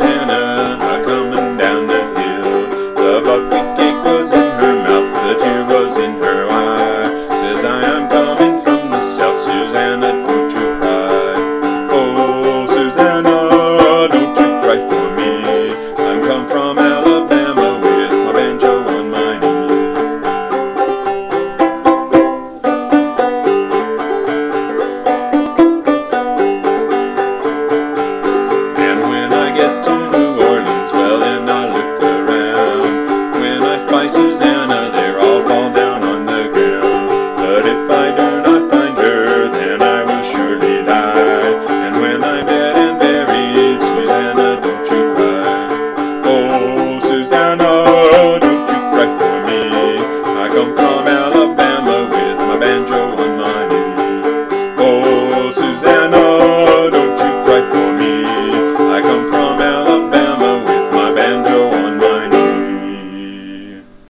Susanna coming down the hill. The buckwheat cake was in her mouth, the tear was in her eye. Says I am coming from the south, Susanna, don't you cry. Oh, Susanna, don't you cry for me. I'm come from Alabama with my banjo on my knee. And when I get to New Orleans, well then I look around. When I spy Susanna, there I'll fall down on the ground. But if I do not find her, then I will surely die. And when I'm dead and buried, Susanna, don't you cry. Oh, Susanna, don't you cry for me. I come from Alabama with my banjo on my knee. Oh, Susanna,